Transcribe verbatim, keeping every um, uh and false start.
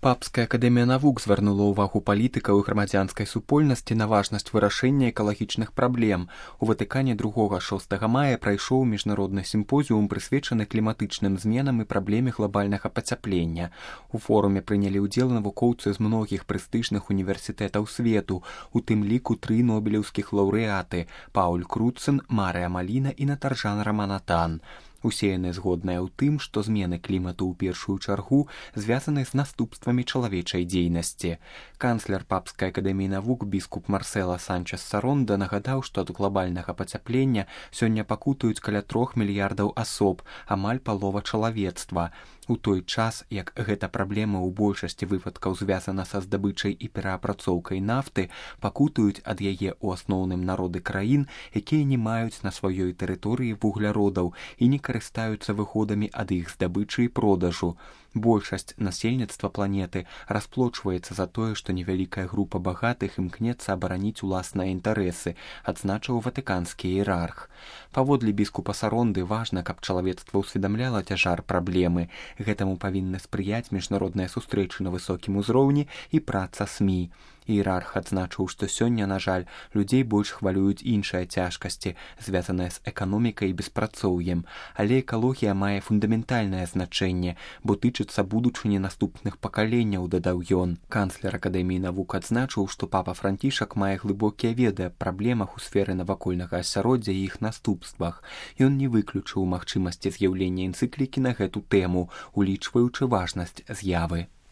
Папская акадэмія навук звярнула ўвагу палітыкаў і грамадзянскай супольнасці на важнасць вырашэння экалагічных праблем. У Ватыкане другога-шостага мая прайшоў міжнародны сімпозіум, прысвечаны кліматычным зменам і праблеме глобальнага пацяплення. У форуме прынялі ўдзел навукоўцы з многіх прэстыжных універсітэтаў свету, у тым ліку тры нобелеўскіх лаўрэаты – Пауль Круцен, Марыя Маліна і Натаржан Раманатан. Усе яны згодныя ў тым, што змены клімату ў першую чаргу звязаны з наступствамі чалавечай дзейнасці. Канцлер Папскай акадэміі навук біскуп Марсела Санчес Саронда нагадаў, што ад глобальнага пацяплення сёння пакутаюць каля трох мільярдаў асоб, амаль палова чалавецтва. У той час, як гэта праблема ў большасці выпадкаў звязана са здабычай і пераапрацоўкай нафты, пакутаюць ад яе ў асноўным народы краін, якія не маюць на сваёй тэрыторыі вугляродаў і не карыстаюцца выходамі ад іх здабычы і продажу. Большасць насельніцтва планеты расплочваецца за тое, што невялікая група багатых імкнецца абараніць уласныя інтарэсы, адзначыў ватыканскі іерарх. Паводле біскупа Саронды важна, каб чалавецтва ўсведамляла цяжар праблемы. Гэтаму павінны спрыяць міжнародныя сустрэчы на высокім узроўні і праца СМІ. Іерарх адзначыў, што сёння, на жаль, людзей больш хвалююць іншыя цяжкасці, звязаныя з эканомікай і беспрацоўем. Але экалогія мае фундаментальнае значэнне, бо тычыцца будучыні наступных пакаленняў, дадаў ён. Канцлер акадэміі навук адзначыў, што папа Францішак мае глыбокія веды аб праблемах у сферы навакольнага асяроддзя і іх наступствах. Ён не выключыў магчымасці з'яўлення энцыклікі на гэту тэму, улічваючы важнасць з'явы.